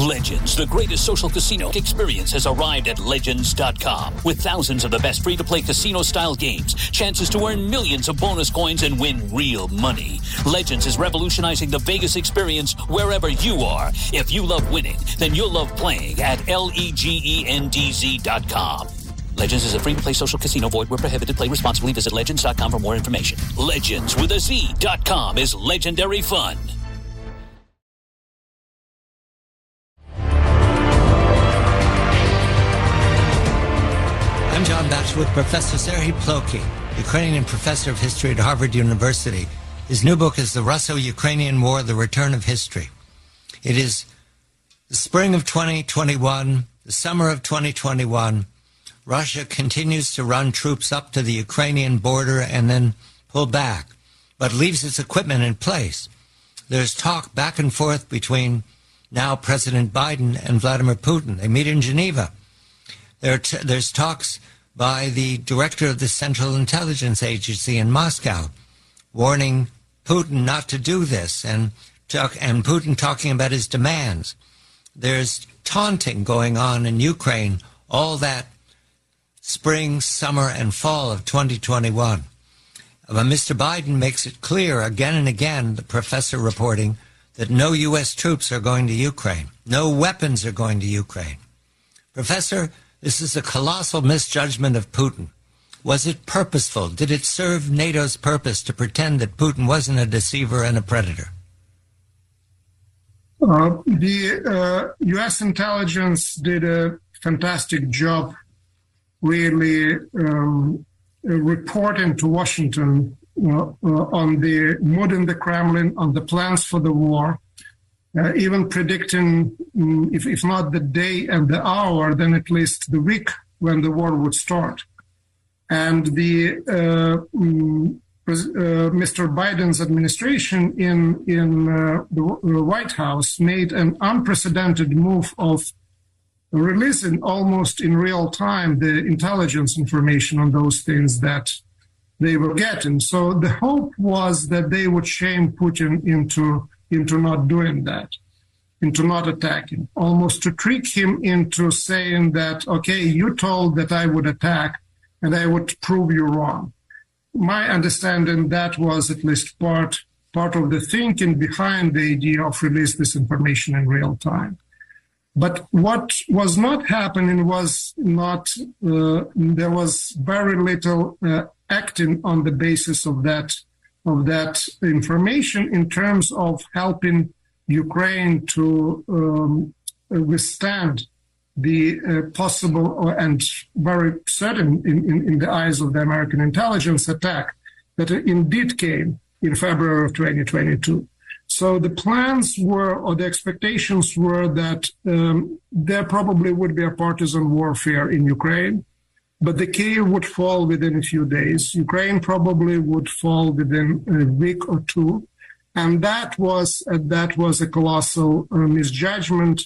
Legends, the greatest social casino experience, has arrived at Legends.com. With thousands of the best free-to-play casino-style games, chances to earn millions of bonus coins and win real money. Legends is revolutionizing the Vegas experience wherever you are. If you love winning, then you'll love playing at LEGENDZ.com. Legends is a free-to-play social casino. Void where prohibited. Play responsibly. Visit Legends.com for more information. Legends with a Z.com is legendary fun. I'm John Batchelor with Professor Serhiy Plokhy, Ukrainian professor of history at Harvard University. His new book is The Russo-Ukrainian War, The Return of History. It is the spring of 2021, the summer of 2021. Russia continues to run troops up to the Ukrainian border and then pull back, but leaves its equipment in place. There's talk back and forth between now President Biden and Vladimir Putin. They meet in Geneva. There's talks by the director of the Central Intelligence Agency in Moscow, warning Putin not to do this, and Putin talking about his demands. There's taunting going on in Ukraine, all that spring, summer, and fall of 2021. But Mr. Biden makes it clear again and again, the professor reporting, that no U.S. troops are going to Ukraine. No weapons are going to Ukraine. Professor, this is a colossal misjudgment of Putin. Was it purposeful? Did it serve NATO's purpose to pretend that Putin wasn't a deceiver and a predator? The U.S. intelligence did a fantastic job really reporting to Washington on the mood in the Kremlin, on the plans for the war, even predicting, if not the day and the hour, then at least the week when the war would start. And the Mr. Biden's administration in the White House made an unprecedented move of releasing almost in real time the intelligence information on those things that they were getting. So the hope was that they would shame Putin into not doing that, into not attacking, almost to trick him into saying that, okay, you told that I would attack and I would prove you wrong. My understanding, that was at least part of the thinking behind the idea of release this information in real time. But what was not happening was not, there was very little acting on the basis of that information in terms of helping Ukraine to withstand the possible and very certain in the eyes of the American intelligence attack that indeed came in February of 2022. So the plans were, or the expectations were, that there probably would be a partisan warfare in Ukraine, but the Kyiv would fall within a few days. Ukraine probably would fall within a week or two. And that was a colossal misjudgment,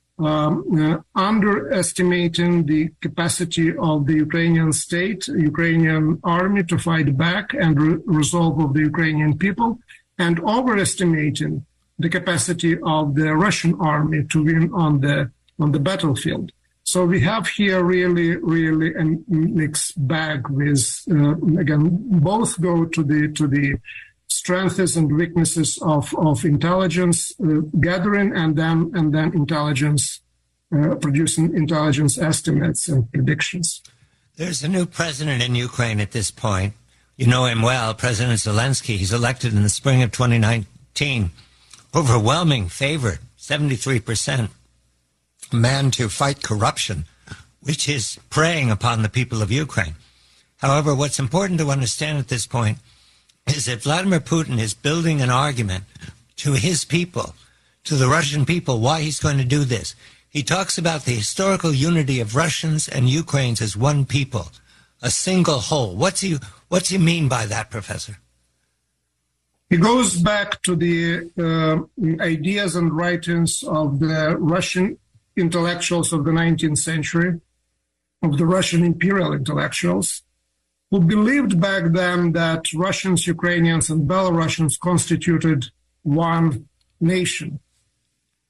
underestimating the capacity of the Ukrainian state, Ukrainian army to fight back and resolve of the Ukrainian people, and overestimating the capacity of the Russian army to win on the battlefield. So we have here really a mixed bag with, again, both go to the strengths and weaknesses of intelligence gathering and then intelligence producing intelligence estimates and predictions. There's a new president in Ukraine at this point. You know him well, President Zelensky. He's elected in the spring of 2019. Overwhelming favorite, 73%. A man to fight corruption, which is preying upon the people of Ukraine. However, what's important to understand at this point is that Vladimir Putin is building an argument to his people, to the Russian people, why he's going to do this. He talks about the historical unity of Russians and Ukrainians as one people, a single whole. What's he mean by that, Professor? He goes back to the ideas and writings of the Russian intellectuals of the 19th century, of the Russian imperial intellectuals, who believed back then that Russians, Ukrainians, and Belarusians constituted one nation.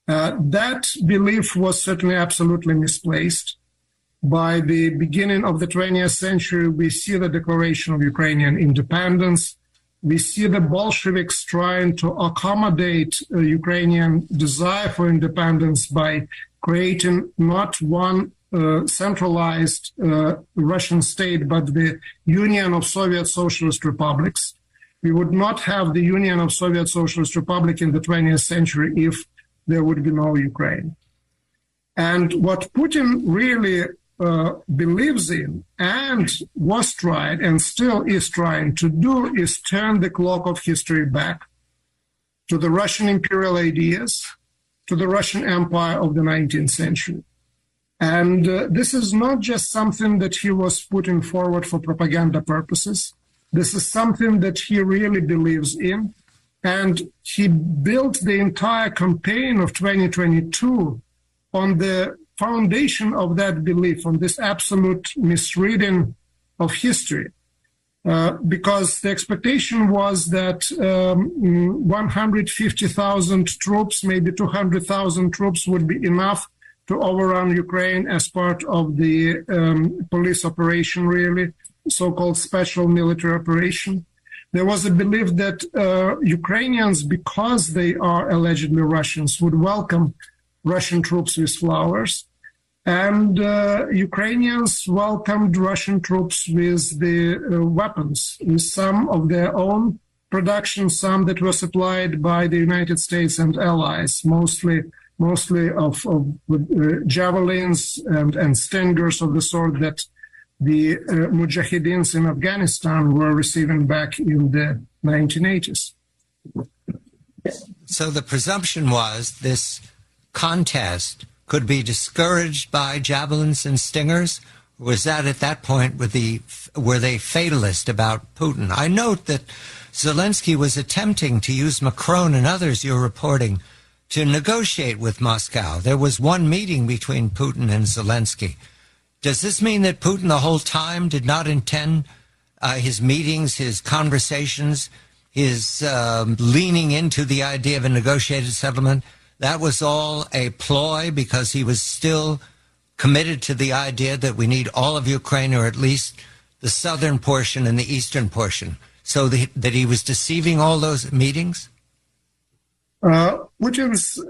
That belief was certainly absolutely misplaced. By the beginning of the 20th century, we see the declaration of Ukrainian independence. We see the Bolsheviks trying to accommodate Ukrainian desire for independence by creating not one centralized Russian state, but the Union of Soviet Socialist Republics. We would not have the Union of Soviet Socialist Republic in the 20th century if there would be no Ukraine. And what Putin really believes in and was tried and still is trying to do is turn the clock of history back to the Russian imperial ideas, to the Russian Empire of the 19th century. And this is not just something that he was putting forward for propaganda purposes. This is something that he really believes in. And he built the entire campaign of 2022 on the foundation of that belief, on this absolute misreading of history. Because the expectation was that 150,000 troops, maybe 200,000 troops would be enough to overrun Ukraine as part of the police operation, really, so-called special military operation. There was a belief that Ukrainians, because they are allegedly Russians, would welcome Russian troops with flowers. And Ukrainians welcomed Russian troops with the weapons, with some of their own production, some that were supplied by the United States and allies, mostly of javelins and stingers of the sort that the Mujahideens in Afghanistan were receiving back in the 1980s. So the presumption was this contest could be discouraged by javelins and stingers? Or was that at that point were they fatalist about Putin? I note that Zelensky was attempting to use Macron and others you're reporting to negotiate with Moscow. There was one meeting between Putin and Zelensky. Does this mean that Putin the whole time did not intend his meetings, his conversations, his leaning into the idea of a negotiated settlement? That was all a ploy because he was still committed to the idea that we need all of Ukraine, or at least the southern portion and the eastern portion, so that he was deceiving all those meetings? Putin's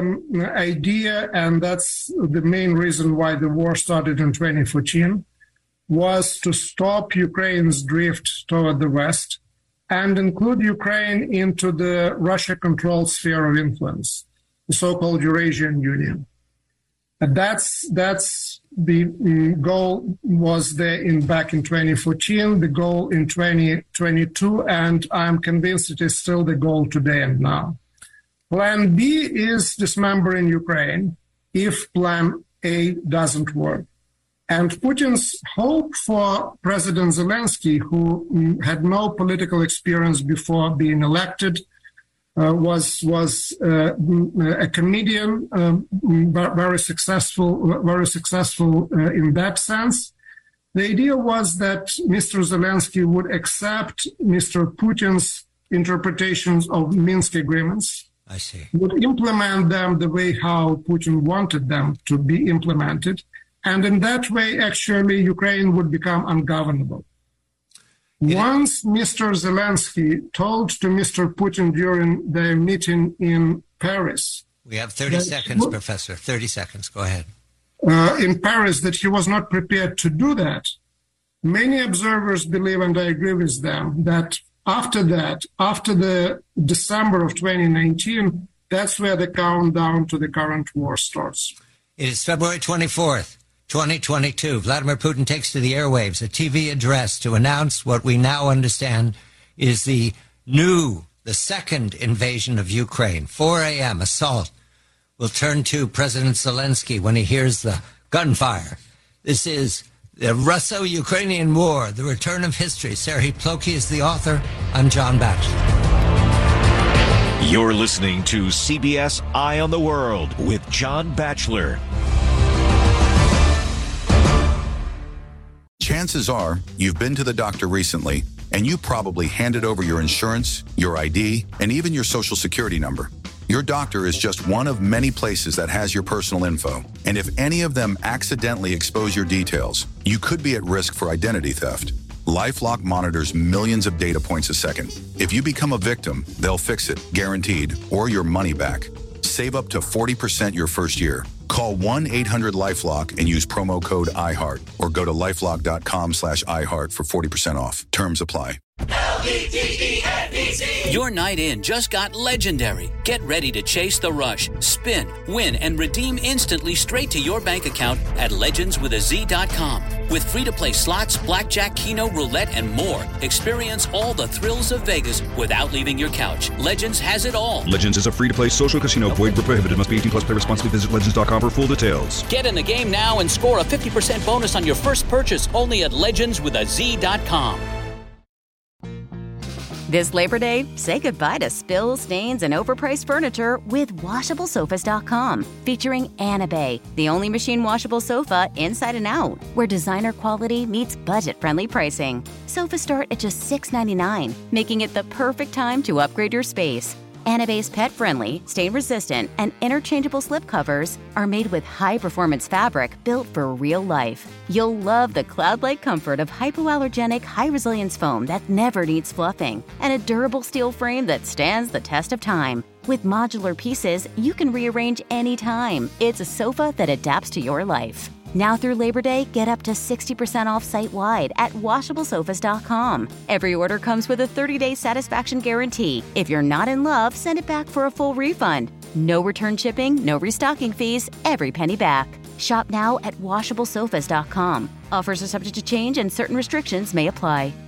idea, and that's the main reason why the war started in 2014, was to stop Ukraine's drift toward the West and include Ukraine into the Russia-controlled sphere of influence, the so-called Eurasian Union. And that's the goal was there back in 2014, the goal in 2022, and I'm convinced it is still the goal today and now. Plan B is dismembering Ukraine if Plan A doesn't work. And Putin's hope for President Zelensky, who had no political experience before being elected, was a comedian, very successful in that sense. The idea was that Mr. Zelensky would accept Mr. Putin's interpretations of Minsk agreements. I see. Would implement them the way how Putin wanted them to be implemented. And in that way, actually, Ukraine would become ungovernable. Once Mr. Zelensky told to Mr. Putin during their meeting in Paris. We have 30 seconds, Professor. 30 seconds. Go ahead. In Paris, that he was not prepared to do that. Many observers believe, and I agree with them, that after the December of 2019, that's where the countdown to the current war starts. It is February 24th, 2022. Vladimir Putin takes to the airwaves a TV address to announce what we now understand is the second invasion of Ukraine. 4 a.m. assault. We'll turn to President Zelensky when he hears the gunfire. This is the Russo-Ukrainian War, The Return of History. Serhiy Plokhy is the author. I'm John Batchelor. You're listening to CBS Eye on the World with John Batchelor. Chances are you've been to the doctor recently, and you probably handed over your insurance, your ID, and even your Social Security number. Your doctor is just one of many places that has your personal info. And if any of them accidentally expose your details, you could be at risk for identity theft. LifeLock monitors millions of data points a second. If you become a victim, they'll fix it, guaranteed, or your money back. Save up to 40% your first year. Call 1-800-LifeLock and use promo code iHeart or go to lifelock.com/iHeart for 40% off. Terms apply. LEGENDZ. Your night in just got legendary. Get ready to chase the rush, spin, win, and redeem instantly straight to your bank account at legendswithaz.com. With free-to-play slots, blackjack, keno, roulette, and more. Experience all the thrills of Vegas without leaving your couch. Legends has it all. Legends is a free-to-play social casino. Void where prohibited. Must be 18 plus. Play responsibly. Visit legends.com for full details. Get in the game now and score a 50% bonus on your first purchase only at legendswithaz.com. This Labor Day, say goodbye to spills, stains, and overpriced furniture with WashableSofas.com. Featuring Anabay, the only machine washable sofa inside and out, where designer quality meets budget-friendly pricing. Sofas start at just $6.99, making it the perfect time to upgrade your space. Anabay's pet-friendly, stain-resistant, and interchangeable slipcovers are made with high-performance fabric built for real life. You'll love the cloud-like comfort of hypoallergenic, high-resilience foam that never needs fluffing, and a durable steel frame that stands the test of time. With modular pieces, you can rearrange anytime. It's a sofa that adapts to your life. Now through Labor Day, get up to 60% off site-wide at WashableSofas.com. Every order comes with a 30-day satisfaction guarantee. If you're not in love, send it back for a full refund. No return shipping, no restocking fees, every penny back. Shop now at WashableSofas.com. Offers are subject to change and certain restrictions may apply.